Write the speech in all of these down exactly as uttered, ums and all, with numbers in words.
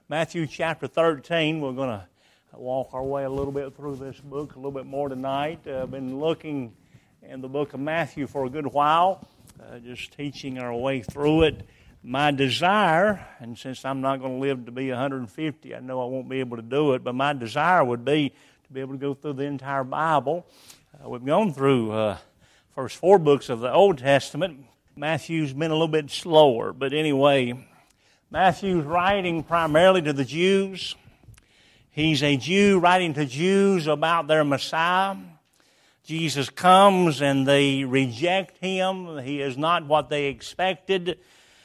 Matthew chapter thirteen. We're going to walk our way a little bit through this book, a little bit more tonight. I've uh, been looking in the book of Matthew for a good while, uh, just teaching our way through it. My desire, and since I'm not going to live to be one hundred fifty, I know I won't be able to do it, but my desire would be to be able to go through the entire Bible. Uh, we've gone through uh, first four books of the Old Testament. Matthew's been a little bit slower, but anyway, Matthew's writing primarily to the Jews. He's a Jew writing to Jews about their Messiah. Jesus comes and they reject him. He is not what they expected.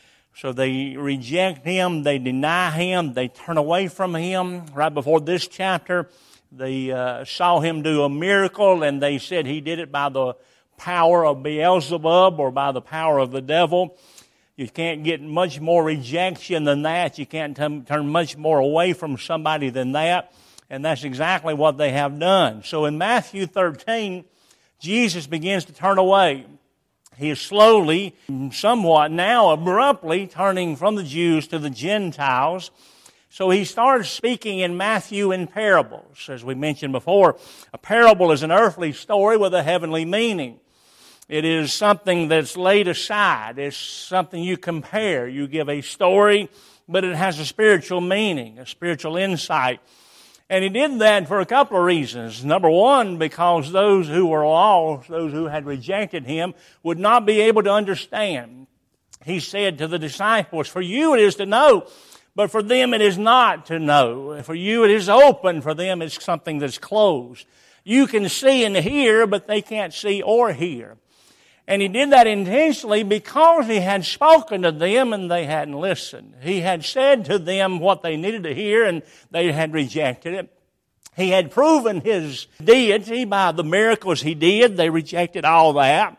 So they reject him, they deny him, they turn away from him. Right before this chapter, they uh, saw him do a miracle, and they said he did it by the power of Beelzebub or by the power of the devil. You can't get much more rejection than that. You can't t- turn much more away from somebody than that. And that's exactly what they have done. So in Matthew thirteen, Jesus begins to turn away. He is slowly, somewhat now abruptly, turning from the Jews to the Gentiles. So he starts speaking in Matthew in parables. As we mentioned before, a parable is an earthly story with a heavenly meaning. It is something that's laid aside. It's something you compare. You give a story, but it has a spiritual meaning, a spiritual insight. And he did that for a couple of reasons. Number one, because those who were lost, those who had rejected him, would not be able to understand. He said to the disciples, "For you it is to know, but for them it is not to know. For you it is open, for them it's something that's closed. You can see and hear, but they can't see or hear." And he did that intentionally because he had spoken to them and they hadn't listened. He had said to them what they needed to hear and they had rejected it. He had proven his deity by the miracles he did. They rejected all that.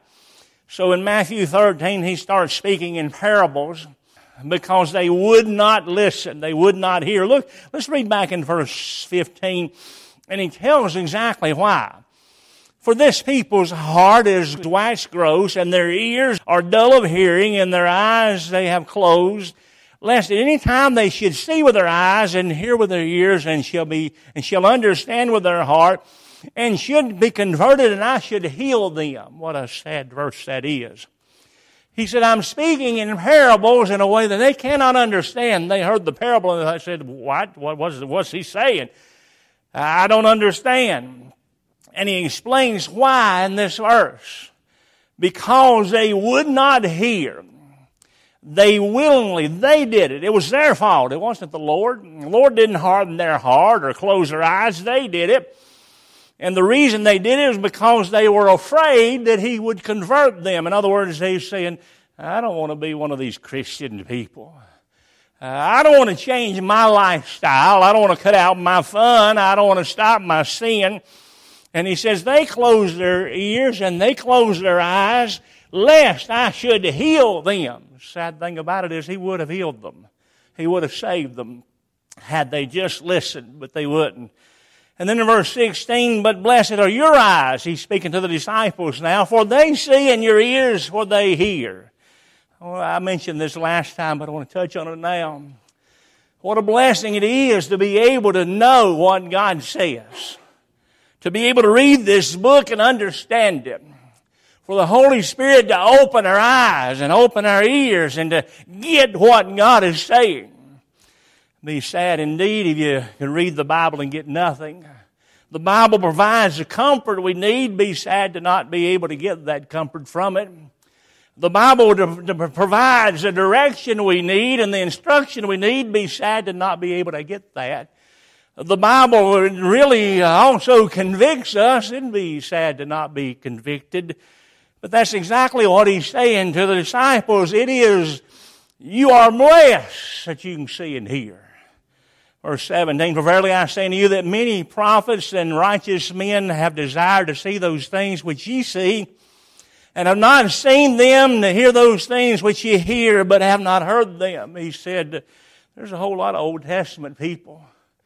So in Matthew thirteen, he starts speaking in parables because they would not listen. They would not hear. Look, let's read back in verse fifteen, and he tells exactly why. "For this people's heart is waxed gross, and their ears are dull of hearing, and their eyes they have closed, lest at any time they should see with their eyes, and hear with their ears, and shall be and shall understand with their heart, and should be converted, and I should heal them." What a sad verse that is. He said, I'm speaking in parables in a way that they cannot understand. They heard the parable, and they said, What? What was what's he saying? I don't understand. And he explains why in this verse. Because they would not hear. They willingly, they did it. It was their fault. It wasn't the Lord. The Lord didn't harden their heart or close their eyes. They did it. And the reason they did it was because they were afraid that he would convert them. In other words, he's saying, I don't want to be one of these Christian people. Uh, I don't want to change my lifestyle. I don't want to cut out my fun. I don't want to stop my sin. And he says they close their ears and they close their eyes lest I should heal them. The sad thing about it is he would have healed them. He would have saved them had they just listened, but they wouldn't. And then in verse sixteen, "But blessed are your eyes," he's speaking to the disciples now, "for they see, and your ears for they hear." Well, I mentioned this last time, but I want to touch on it now. What a blessing it is to be able to know what God says. To be able to read this book and understand it. For the Holy Spirit to open our eyes and open our ears and to get what God is saying. It'd be sad indeed if you can read the Bible and get nothing. The Bible provides the comfort we need. Be sad to not be able to get that comfort from it. The Bible provides the direction we need and the instruction we need. Be sad to not be able to get that. The Bible really also convicts us. It'd be sad to not be convicted. But that's exactly what he's saying to the disciples. It is, you are blessed that you can see and hear. Verse seventeen, "For verily I say unto you that many prophets and righteous men have desired to see those things which ye see, and have not seen them, to hear those things which ye hear, but have not heard them." He said, there's a whole lot of Old Testament people.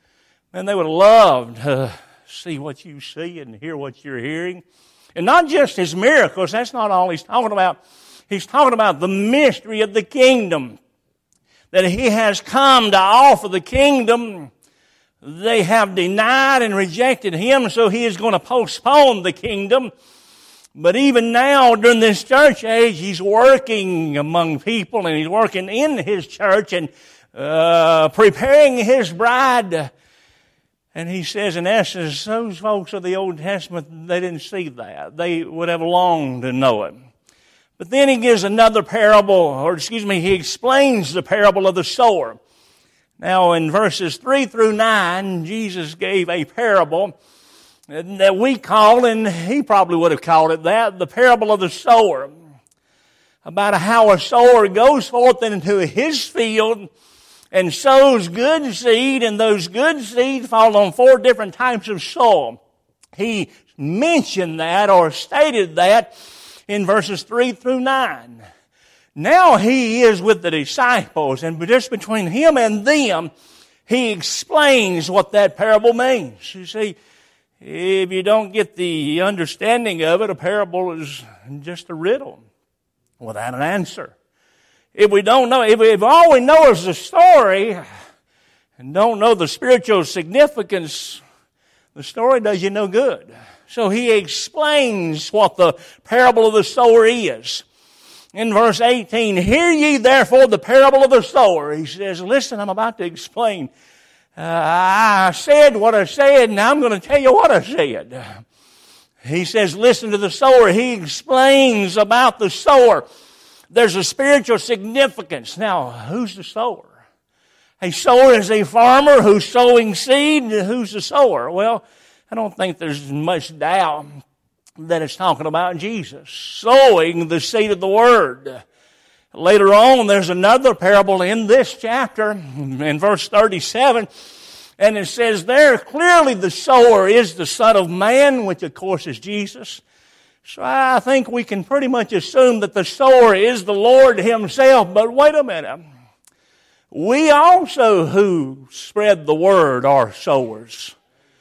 And they would love to see what you see and hear what you're hearing. And not just his miracles. That's not all he's talking about. He's talking about the mystery of the kingdom. that he has come to offer the kingdom, they have denied and rejected him, so he is going to postpone the kingdom. But even now, during this church age, he's working among people, and he's working in his church and uh, preparing his bride. And he says, in essence, those folks of the Old Testament, they didn't see that. They would have longed to know it. But then he gives another parable, or excuse me, he explains the parable of the sower. Now, in verses three through nine, Jesus gave a parable that we call, and he probably would have called it that, the parable of the sower. About how a sower goes forth into his field and sows good seed, and those good seed fall on four different types of soil. He mentioned that or stated that in verses three through nine. Now he is with the disciples, and just between him and them, he explains what that parable means. You see, if you don't get the understanding of it, a parable is just a riddle without an answer. If we don't know, if, if all we know is the story and don't know the spiritual significance, the story does you no good. So he explains what the parable of the sower is. In verse eighteen, hear ye therefore the parable of the sower. He says, listen, I'm about to explain. Uh, I said what I said, and I'm going to tell you what I said. He says, listen to the sower. He explains about the sower. There's a spiritual significance. Now, who's the sower? A sower is a farmer who's sowing seed. Who's the sower? Well, I don't think there's much doubt that it's talking about Jesus, sowing the seed of the Word. Later on, there's another parable in this chapter, in verse thirty-seven, and it says there, clearly the sower is the Son of Man, which of course is Jesus. So I think we can pretty much assume that the sower is the Lord Himself. But wait a minute. We also who spread the Word are sowers.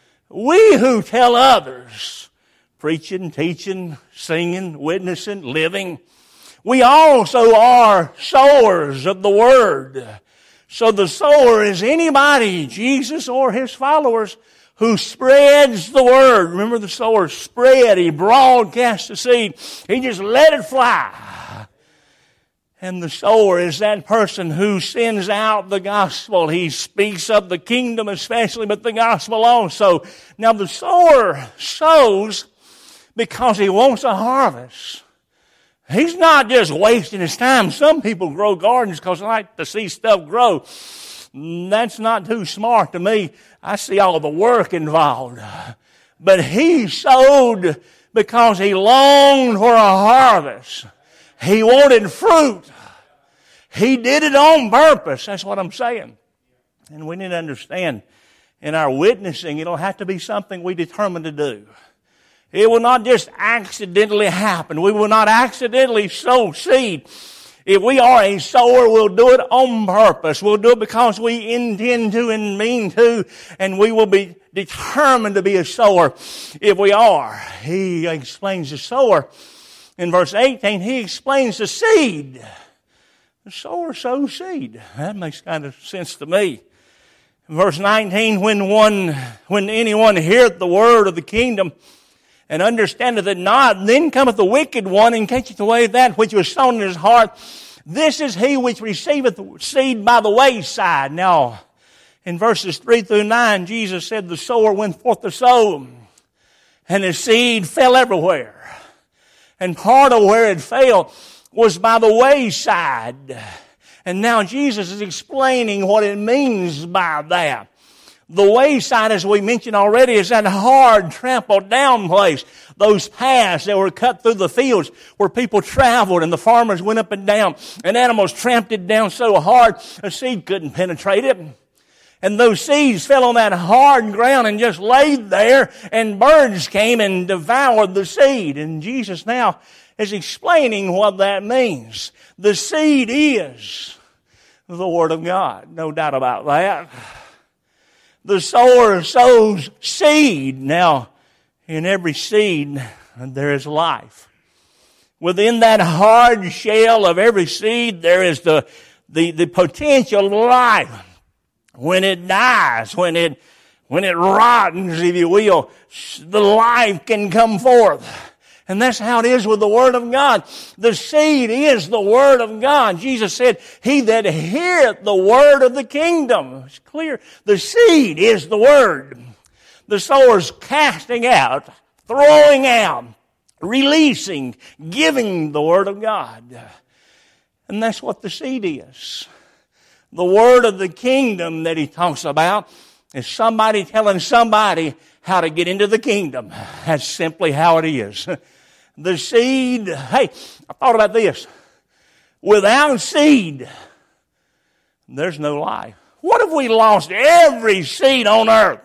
We who tell others, preaching, teaching, singing, witnessing, living, we also are sowers of the Word. So the sower is anybody, Jesus or His followers, who spreads the Word. Remember, the sower spread. He broadcast the seed. He just let it fly. And the sower is that person who sends out the gospel. He speaks of the kingdom especially, but the gospel also. Now the sower sows because he wants a harvest. He's not just wasting his time. Some people grow gardens because they like to see stuff grow. That's not too smart to me. I see all the work involved. But he sowed because he longed for a harvest. He wanted fruit. He did it on purpose. That's what I'm saying. And we need to understand, in our witnessing, it'll have to be something we determine to do. It will not just accidentally happen. We will not accidentally sow seed. If we are a sower, we'll do it on purpose. We'll do it because we intend to and mean to, and we will be determined to be a sower if we are. He explains the sower. In verse eighteen, he explains the seed. The sower sows seed. That makes kind of sense to me. In verse nineteen, when one, when anyone heareth the word of the kingdom, and understandeth it not, then cometh the wicked one, and catcheth away that which was sown in his heart. This is he which receiveth seed by the wayside. Now, in verses three through nine, Jesus said the sower went forth to sow, and his seed fell everywhere. And part of where it fell was by the wayside. And now Jesus is explaining what it means by that. The wayside, as we mentioned already, is that hard, trampled down place. Those paths that were cut through the fields where people traveled and the farmers went up and down. And animals tramped it down so hard a seed couldn't penetrate it. And those seeds fell on that hard ground and just laid there, and birds came and devoured the seed. And Jesus now is explaining what that means. The seed is the Word of God. No doubt about that. The sower sows seed. Now, in every seed, there is life. Within that hard shell of every seed, there is the, the, the potential life, when it dies, when it, when it rottens, if you will, the life can come forth. And that's how it is with the Word of God. The seed is the Word of God. Jesus said, he that heareth the word of the kingdom. It's clear. The seed is the Word. The sower's casting out, throwing out, releasing, giving the Word of God. And that's what the seed is. The Word of the kingdom that he talks about is somebody telling somebody how to get into the kingdom. That's simply how it is. The seed, hey, I thought about this. Without seed, there's no life. What if we lost every seed on earth?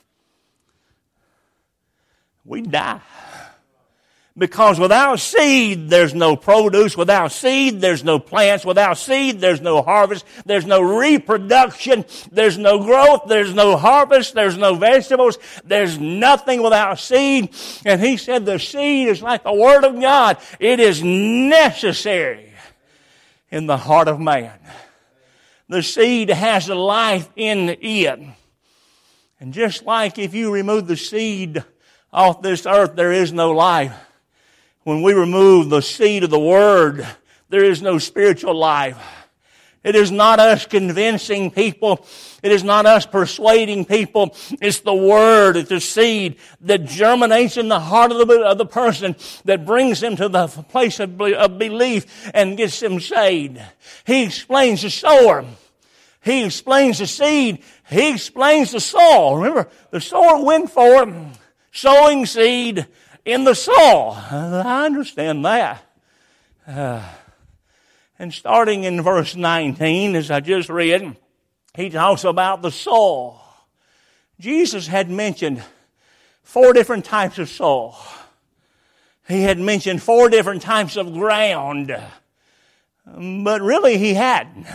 We'd die. Because without seed, there's no produce. Without seed, there's no plants. Without seed, there's no harvest. There's no reproduction. There's no growth. There's no harvest. There's no vegetables. There's nothing without seed. And he said the seed is like the Word of God. It is necessary in the heart of man. The seed has a life in it. And just like if you remove the seed off this earth, there is no life. When we remove the seed of the Word, there is no spiritual life. It is not us convincing people. It is not us persuading people. It's the Word, it's the seed that germinates in the heart of the, of the person that brings them to the place of, of belief and gets them saved. He explains the sower. He explains the seed. He explains the soil. Remember, the sower went forth, sowing seed in the soil. I understand that. Uh, and starting in verse nineteen, as I just read, he talks about the soil. Jesus had mentioned four different types of soil. He had mentioned four different types of ground. But really he hadn't.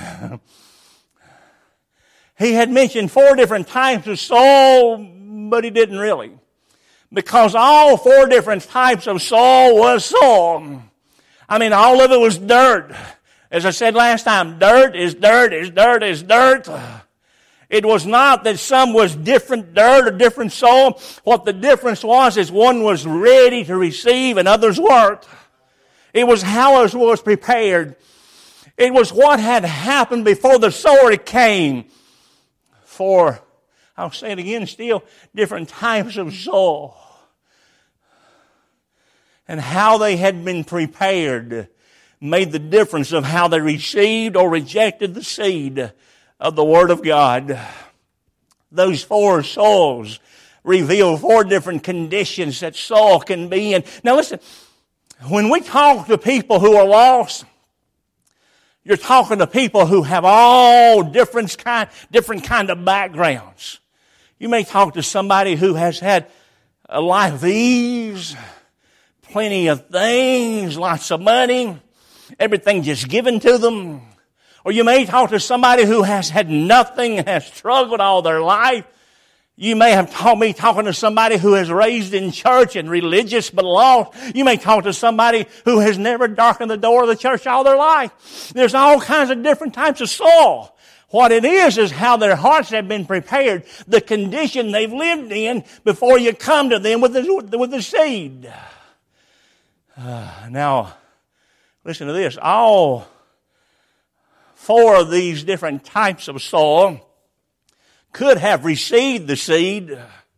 He had mentioned four different types of soil, but he didn't really. Because all four different types of soil was soil. I mean, all of it was dirt. As I said last time, dirt is dirt is dirt is dirt. It was not that some was different dirt or different soil. What the difference was is one was ready to receive and others weren't. It was how it was prepared. It was what had happened before the sower came. For, I'll say it again, still different types of soil. And how they had been prepared made the difference of how they received or rejected the seed of the Word of God. Those four soils reveal four different conditions that soil can be in. Now listen, when we talk to people who are lost, you're talking to people who have all different kind, different kind of backgrounds. You may talk to somebody who has had a life of ease, plenty of things, lots of money, everything just given to them. Or you may talk to somebody who has had nothing and has struggled all their life. You may have taught me talking to somebody who is raised in church and religious but lost. You may talk to somebody who has never darkened the door of the church all their life. There's all kinds of different types of soil. What it is is how their hearts have been prepared, the condition they've lived in before you come to them with the, with the seed. Uh, now, listen to this. All four of these different types of soil could have received the seed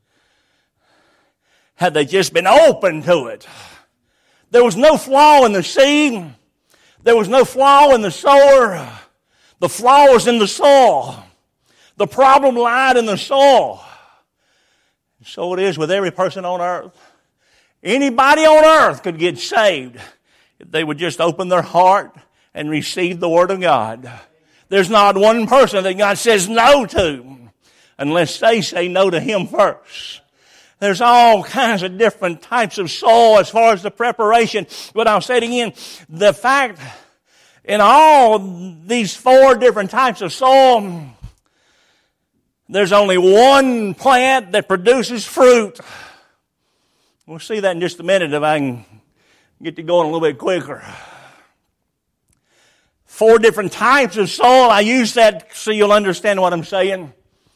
had they just been open to it. There was no flaw in the seed. There was no flaw in the sower. The flaw was in the soil. The problem lied in the soil. So it is with every person on earth. Anybody on earth could get saved if they would just open their heart and receive the Word of God. There's not one person that God says no to unless they say no to Him first. There's all kinds of different types of soil as far as the preparation. But I'll say it again, the fact in all these four different types of soil, there's only one plant that produces fruit. We'll see that in just a minute if I can get to going a little bit quicker. four different types of soil. I use that so you'll understand what I'm saying.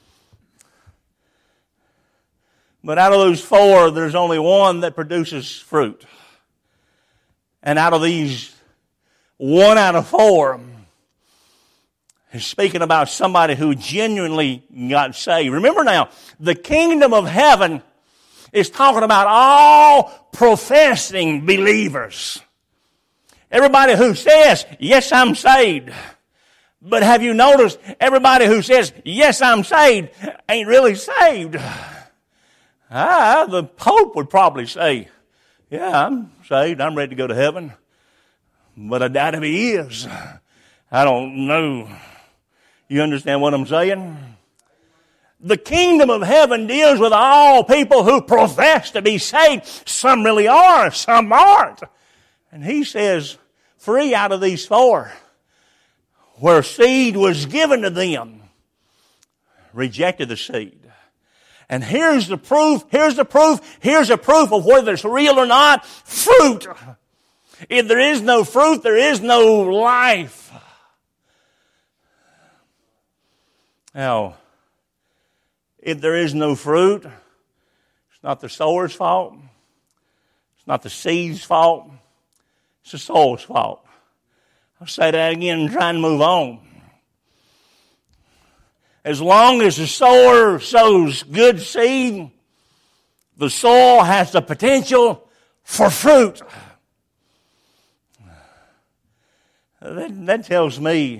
But out of those four, there's only one that produces fruit. And out of these, one out of four is speaking about somebody who genuinely got saved. Remember now, the kingdom of heaven is talking about all professing believers. Everybody who says, yes, I'm saved. But have you noticed, everybody who says, yes, I'm saved, ain't really saved. Ah, the Pope would probably say, yeah, I'm saved, I'm ready to go to heaven. But I doubt if he is. I don't know. You understand what I'm saying? The kingdom of heaven deals with all people who profess to be saved. Some really are, some aren't. And he says, three out of these four, where seed was given to them, rejected the seed. And here's the proof, here's the proof, here's the proof of whether it's real or not. Fruit. If there is no fruit, there is no life. Now, if there is no fruit, it's not the sower's fault. It's not the seed's fault. It's the soil's fault. I'll say that again and try and move on. As long as the sower sows good seed, the soil has the potential for fruit. That, that tells me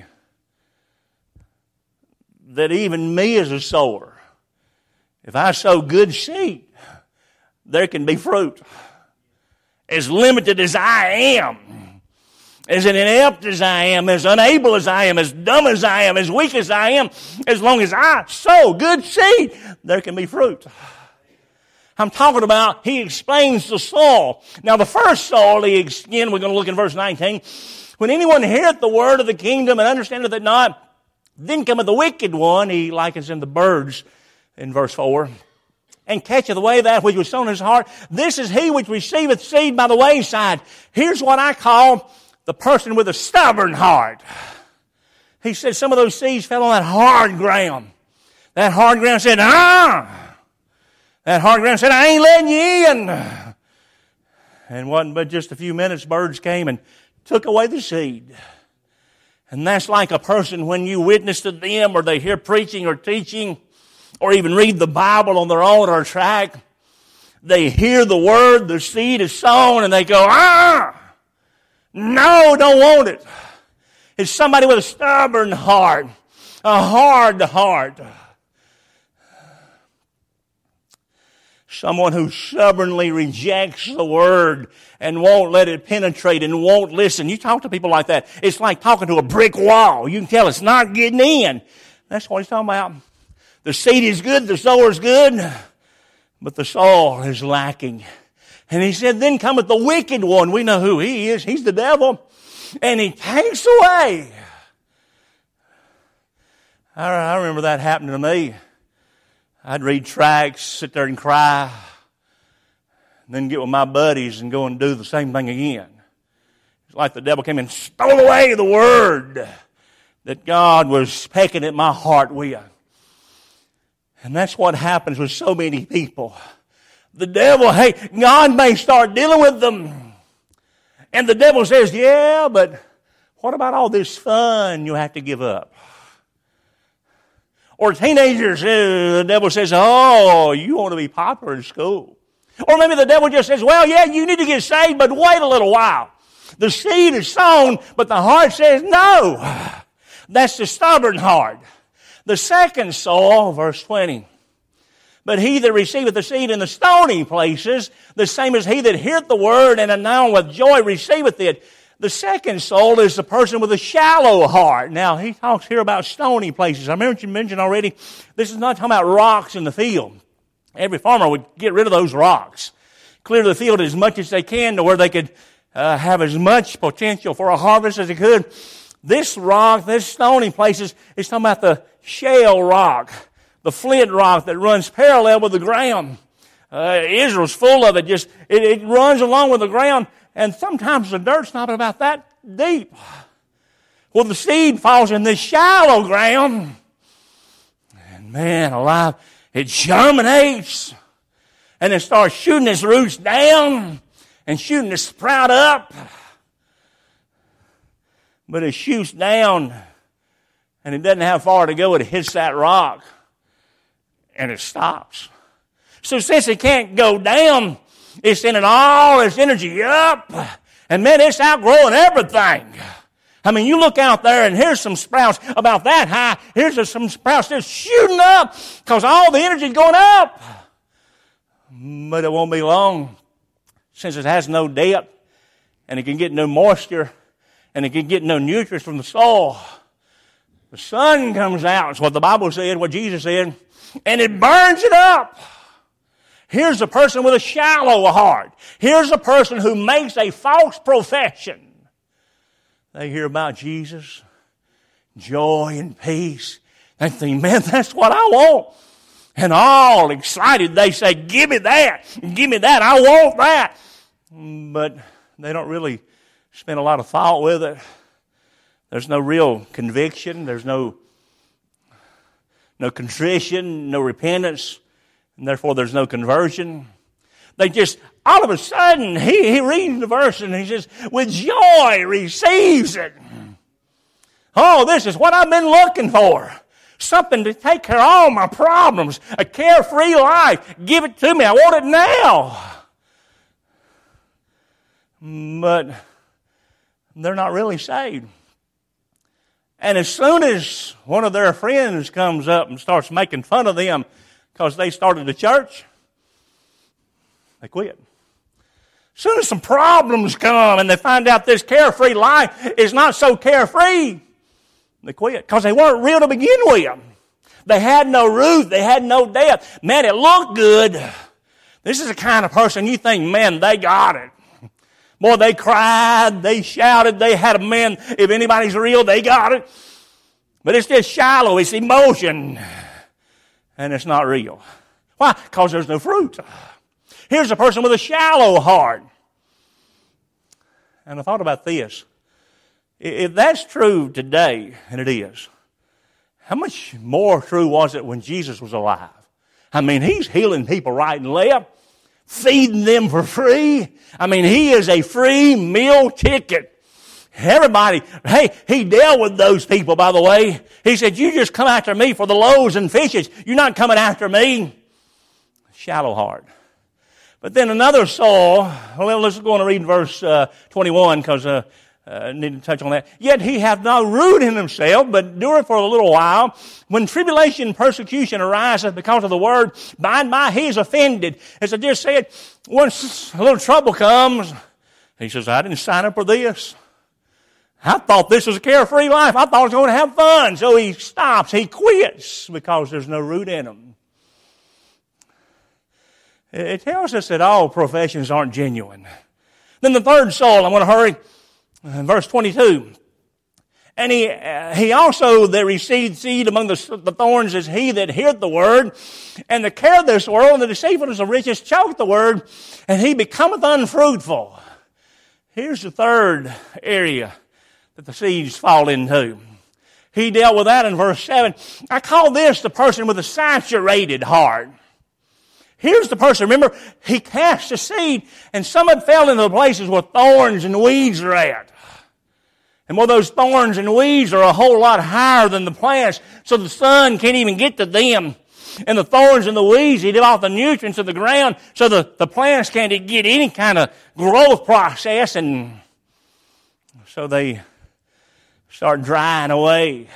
that even me as a sower, if I sow good seed, there can be fruit. As limited as I am, as inept as I am, as unable as I am, as dumb as I am, as weak as I am, as long as I sow good seed, there can be fruit. I'm talking about, he explains the soil. Now the first soil, he, again, we're going to look in verse nineteen. When anyone heareth the word of the kingdom and understandeth it not, then cometh the wicked one, he likens him to birds in verse four, and catcheth away that which was sown in his heart. This is he which receiveth seed by the wayside. Here's what I call the person with a stubborn heart. He said some of those seeds fell on that hard ground. That hard ground said, ah! That hard ground said, I ain't letting you in. And wasn't but just a few minutes, birds came and took away the seed. And that's like a person when you witness to them or they hear preaching or teaching or even read the Bible on their own or track. They hear the word, the seed is sown, and they go, ah! No, don't want it. It's somebody with a stubborn heart, a hard heart. Someone who stubbornly rejects the word and won't let it penetrate and won't listen. You talk to people like that, it's like talking to a brick wall. You can tell it's not getting in. That's what he's talking about. The seed is good, the sower is good, but the soil is lacking. And he said, then cometh the wicked one. We know who he is. He's the devil. And he takes away. I, I remember that happening to me. I'd read tracts, sit there and cry, and then get with my buddies and go and do the same thing again. It's like the devil came and stole away the word that God was pecking at my heart with. And that's what happens with so many people. The devil, hey, God may start dealing with them. And the devil says, yeah, but what about all this fun you have to give up? Or teenagers, uh, the devil says, oh, you want to be popular in school. Or maybe the devil just says, well, yeah, you need to get saved, but wait a little while. The seed is sown, but the heart says no. That's the stubborn heart. The second soil, verse twenty. But he that receiveth the seed in the stony places, the same as he that heareth the word and anon with joy receiveth it. The second soul is the person with a shallow heart. Now, he talks here about stony places. I remember you mentioned already, this is not talking about rocks in the field. Every farmer would get rid of those rocks. Clear the field as much as they can to where they could uh, have as much potential for a harvest as they could. This rock, this stony places, is talking about the shale rock, the flint rock that runs parallel with the ground. Uh, Israel's full of it. Just it, it runs along with the ground, and sometimes the dirt's not about that deep. Well, the seed falls in this shallow ground. And man alive, it germinates. And it starts shooting its roots down and shooting the sprout up. But it shoots down and it doesn't have far to go. It hits that rock and it stops. So since it can't go down, it's sending all its energy up. And man, it's outgrowing everything. I mean, you look out there and here's some sprouts about that high. Here's some sprouts just shooting up because all the energy is going up. But it won't be long since it has no depth and it can get no moisture and it can get no nutrients from the soil. The sun comes out. It's what the Bible said, what Jesus said, and it burns it up. Here's a person with a shallow heart. Here's a person who makes a false profession. They hear about Jesus, joy and peace. They think, man, that's what I want. And all excited, they say, give me that, give me that, I want that. But they don't really spend a lot of thought with it. There's no real conviction. There's no, no contrition, no repentance. And therefore there's no conversion. They just, all of a sudden, he, he reads the verse and he says, with joy receives it. Oh, this is what I've been looking for. Something to take care of all my problems. A carefree life. Give it to me. I want it now. But they're not really saved. And as soon as one of their friends comes up and starts making fun of them because they started a church, they quit. As soon as some problems come and they find out this carefree life is not so carefree, they quit because they weren't real to begin with. They had no root. They had no depth. Man, it looked good. This is the kind of person you think, man, they got it. Boy, they cried, they shouted, they had a man, if anybody's real, they got it. But it's just shallow, it's emotion. And it's not real. Why? Because there's no fruit. Here's a person with a shallow heart. And I thought about this. If that's true today, and it is, how much more true was it when Jesus was alive? I mean, He's healing people right and left, feeding them for free. I mean, He is a free meal ticket. Everybody, hey, He dealt with those people, by the way. He said, you just come after me for the loaves and fishes. You're not coming after me. Shallow heart. But then another soul, well, let's go on and read verse uh, twenty-one because uh, I uh, need to touch on that. Yet he hath no root in himself, but endureth for a little while. When tribulation and persecution ariseth because of the word, by and by he is offended. As I just said, once a little trouble comes, he says, I didn't sign up for this. I thought this was a carefree life. I thought I was going to have fun. So he stops. He quits because there's no root in him. It tells us that all professions aren't genuine. Then the third soul, I'm going to hurry. Verse twenty-two. And he uh, he also that received seed among the, the thorns is he that heareth the word, and the care of this world and the deceitfulness of riches choke the word, and he becometh unfruitful. Here's the third area that the seeds fall into. He dealt with that in verse seven. I call this the person with a saturated heart. Here's the person, remember, he cast a seed, and some of it fell into the places where thorns and weeds are at. And well, those thorns and weeds are a whole lot higher than the plants, so the sun can't even get to them. And the thorns and the weeds eat off the nutrients of the ground, so the, the plants can't get any kind of growth process, and so they start drying away.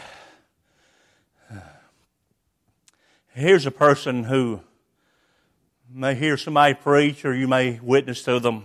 Here's a person who may hear somebody preach, or you may witness to them.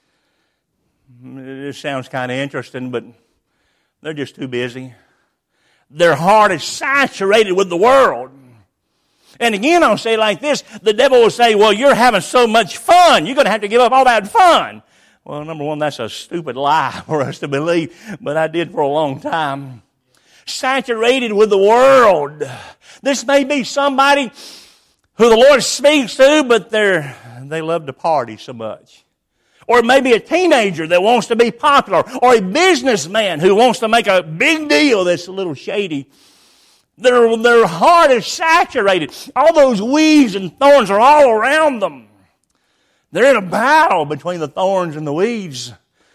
This sounds kind of interesting, but they're just too busy. Their heart is saturated with the world. And again, I'll say it like this. The devil will say, well, you're having so much fun. You're going to have to give up all that fun. Well, number one, that's a stupid lie for us to believe, but I did for a long time. Saturated with the world. This may be somebody who the Lord speaks to, but they're, they love to party so much. Or maybe a teenager that wants to be popular. Or a businessman who wants to make a big deal that's a little shady. Their, their heart is saturated. All those weeds and thorns are all around them. They're in a battle between the thorns and the weeds.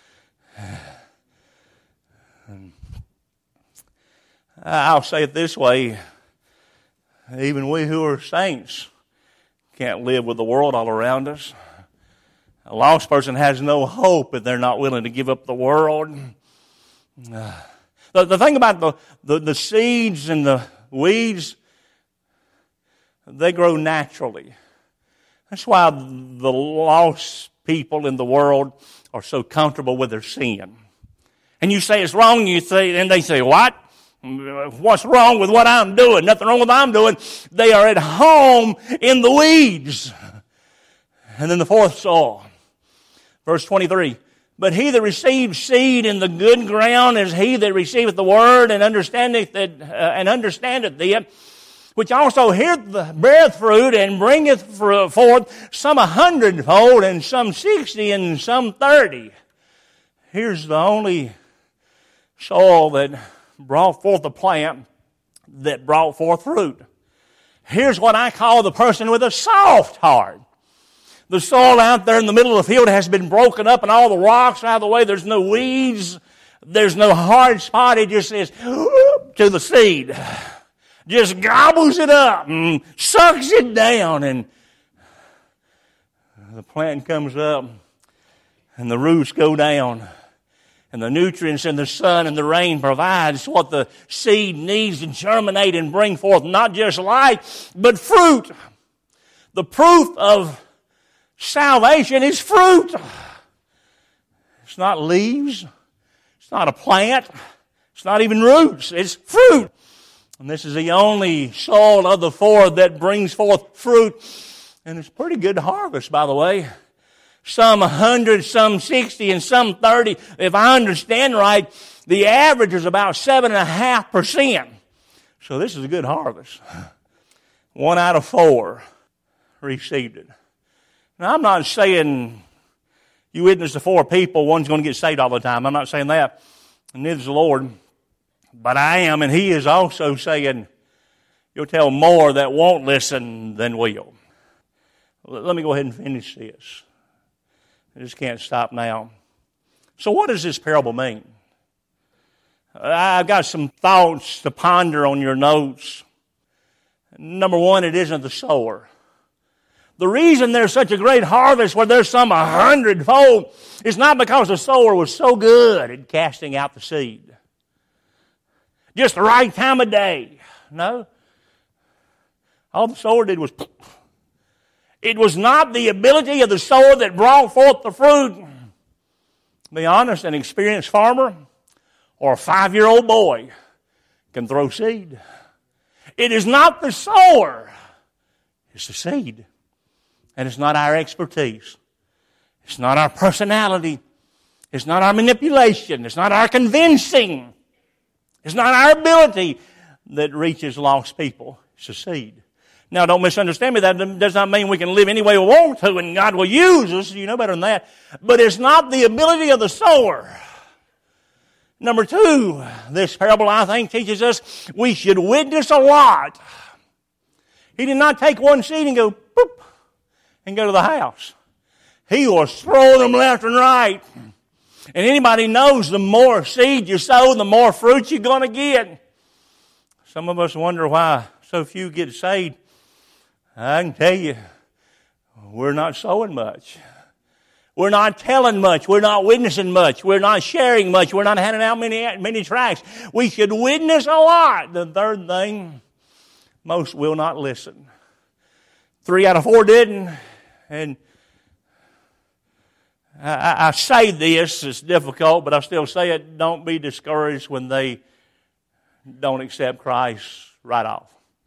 I'll say it this way. Even we who are saints can't live with the world all around us. A lost person has no hope if they're not willing to give up the world. Uh, the, the thing about the, the, the seeds and the weeds, they grow naturally. That's why the lost people in the world are so comfortable with their sin. And you say it's wrong, you say, and they say, what? What's wrong with what I'm doing? Nothing wrong with what I'm doing. They are at home in the weeds. And then the fourth soil. Verse twenty-three, but he that receives seed in the good ground is he that receiveth the word and understandeth that uh, and understandeth them, which also heareth the beareth fruit and bringeth forth some a hundredfold and some sixty and some thirty. Here's the only soil that brought forth a plant that brought forth fruit. Here's what I call the person with a soft heart. The soil out there in the middle of the field has been broken up and all the rocks out of the way. There's no weeds. There's no hard spot. It just says to the seed. Just gobbles it up and sucks it down. And the plant comes up and the roots go down. And the nutrients and the sun and the rain provides what the seed needs to germinate and bring forth not just life, but fruit. The proof of salvation is fruit. It's not leaves. It's not a plant. It's not even roots. It's fruit. And this is the only soil of the four that brings forth fruit. And it's pretty good harvest, by the way. Some a hundred, some sixty, and some thirty. If I understand right, the average is about seven and a half percent. So this is a good harvest. One out of four received it. Now, I'm not saying you witness to four people, one's going to get saved all the time. I'm not saying that. And neither is the Lord. But I am, and He is also saying, you'll tell more that won't listen than will. Let me go ahead and finish this. I just can't stop now. So what does this parable mean? I've got some thoughts to ponder on your notes. Number one, it isn't the sower. The reason there's such a great harvest where there's some a hundredfold is not because the sower was so good at casting out the seed. Just the right time of day. No. All the sower did was... It was not the ability of the sower that brought forth the fruit. To be honest, an experienced farmer or a five-year-old boy can throw seed. It is not the sower. It's the seed. And it's not our expertise. It's not our personality. It's not our manipulation. It's not our convincing. It's not our ability that reaches lost people. It's the seed. Now, don't misunderstand me. That does not mean we can live any way we want to and God will use us. You know better than that. But it's not the ability of the sower. Number two, this parable, I think, teaches us we should witness a lot. He did not take one seed and go, boop, and go to the house. He was throwing them left and right. And anybody knows the more seed you sow, the more fruit you're going to get. Some of us wonder why so few get saved. I can tell you, we're not sowing much. We're not telling much. We're not witnessing much. We're not sharing much. We're not handing out many, many tracts. We should witness a lot. The third thing, most will not listen. Three out of four didn't. And I, I say this, it's difficult, but I still say it. Don't be discouraged when they don't accept Christ right off.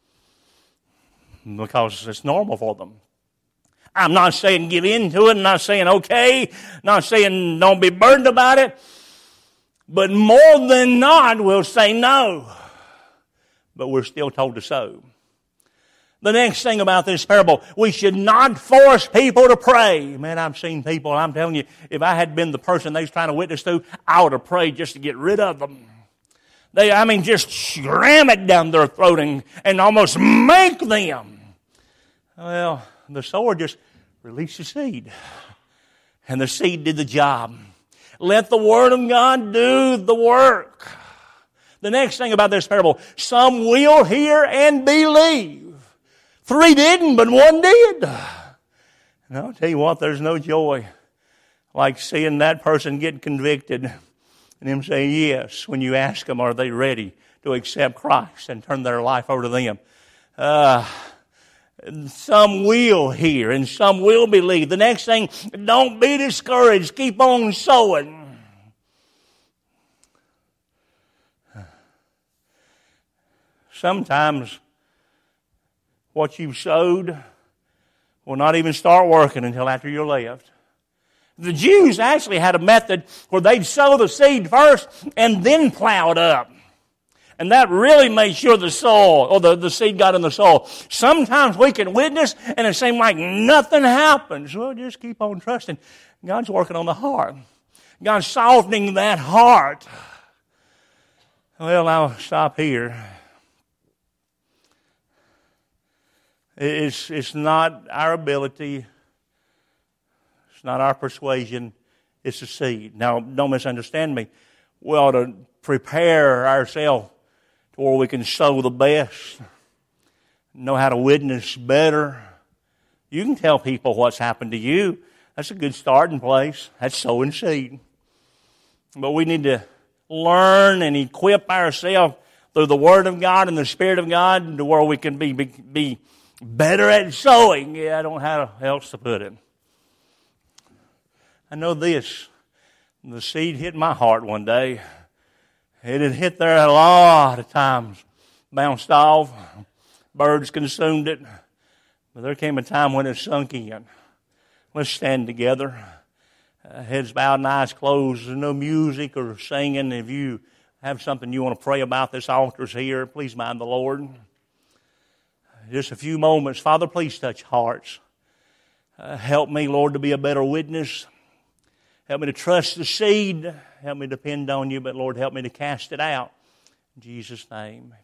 Because it's normal for them. I'm not saying give in to it. I'm not saying okay. Not saying don't be burdened about it. But more than not, we'll say no. But we're still told to sow. The next thing about this parable, we should not force people to pray. Man, I've seen people, I'm telling you, if I had been the person they was trying to witness to, I would have prayed just to get rid of them. They, I mean, just ram it down their throat and, and almost make them. Well, the sower just released the seed. And the seed did the job. Let the Word of God do the work. The next thing about this parable, some will hear and believe. Three didn't, but one did. And I'll tell you what, there's no joy like seeing that person get convicted and him say yes when you ask them, are they ready to accept Christ and turn their life over to them. Uh, some will hear and some will believe. The next thing, don't be discouraged. Keep on sowing. Sometimes what you've sowed will not even start working until after you're left. The Jews actually had a method where they'd sow the seed first and then plow it up. And that really made sure the soil, or the, the seed got in the soil. Sometimes we can witness and it seems like nothing happens. Well, just keep on trusting. God's working on the heart. God's softening that heart. Well, I'll stop here. It's, it's not our ability. It's not our persuasion. It's the seed. Now, don't misunderstand me. We ought to prepare ourselves to where we can sow the best, know how to witness better. You can tell people what's happened to you. That's a good starting place. That's sowing seed. But we need to learn and equip ourselves through the Word of God and the Spirit of God to where we can be, be, be better at sowing. Yeah, I don't know how else to put it. I know this. The seed hit my heart one day. It had hit there a lot of times. Bounced off. Birds consumed it. But there came a time when it sunk in. Let's stand together. Uh, heads bowed and eyes closed. There's no music or singing. If you have something you want to pray about, this altar's here. Please mind the Lord. Just a few moments. Father, please touch hearts. Uh, help me, Lord, to be a better witness. Help me to trust the seed. Help me to depend on you. But, Lord, help me to cast it out. In Jesus' name.